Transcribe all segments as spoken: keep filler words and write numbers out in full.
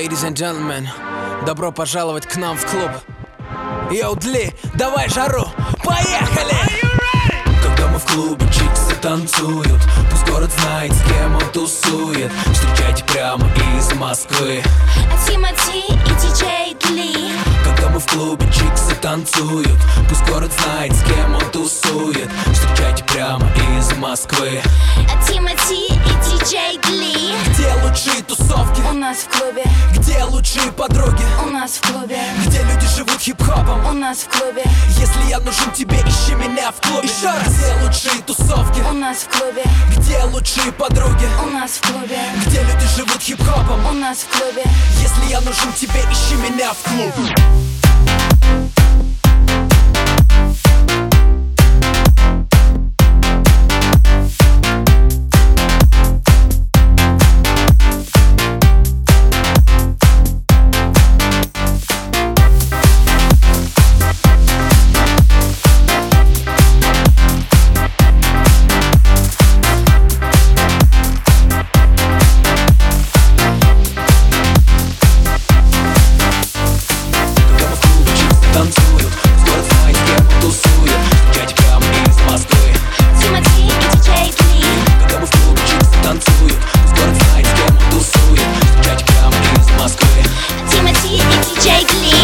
Ladies and gentlemen, добро пожаловать к нам в клуб. Йоу, Дли, давай жару, поехали! Когда мы в клубе, чиксы танцуют, пусть город знает, с кем он тусует. Встречайте прямо из Москвы Тимати и диджей Дли. Когда мы в клубе, чиксы танцуют, пусть город знает, с кем он тусует. Встречайте прямо из Москвы Тимати и диджей Дли. Где лучшие тусовки? У нас в клубе. Где лучшие подруги? У нас в клубе. Где люди живут хип-хопом? У нас в клубе. Если я нужен тебе, ищи меня в клубе. Еще раз. Где лучшие тусовки? У нас в клубе. Где лучшие подруги? У нас в клубе. Где люди живут хип-хопом? У нас в клубе. Если я нужен тебе, ищи меня в клубе. Танцуют, город знает, с кем он тусует. Встречайте прямо из Москвы Тимати и диджей Дли. Когда мы в клубе, чиксы танцуют, город знает, с кем он тусует. Встречайте прямо из Москвы Тимати и диджей Дли.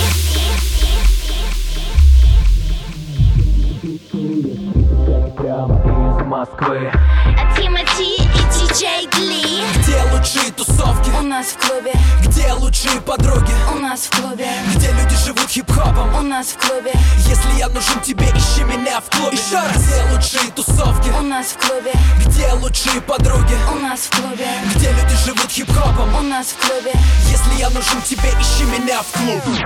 прямо из Москвы. Тимати и диджей Дли. Где лучшие тусовки? У нас в клубе. Где лучшие подруги? У нас в клубе. Где люди живут хип-хопом? У нас в клубе. Если я нужен тебе, ищи меня в клубе. Еще раз. Где лучшие тусовки? У нас в клубе. Где лучшие подруги? У нас в клубе. Где люди живут хип-хопом? У нас в клубе. Если я нужен тебе, ищи меня в клубе.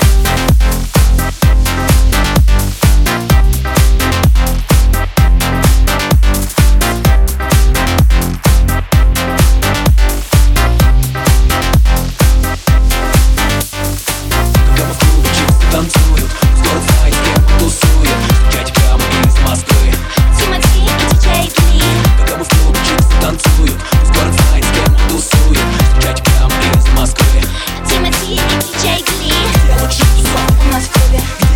Танцуют, город знает, с кем он тусует. Встречайте прямо из Москвы Тимати и диджей Дли. Когда мы в клубе, чиксы танцуют, город знает, с кем он тусует. Встречайте прямо из Москвы Тимати и диджей Дли. Где лучшие тусовки? У нас в клубе.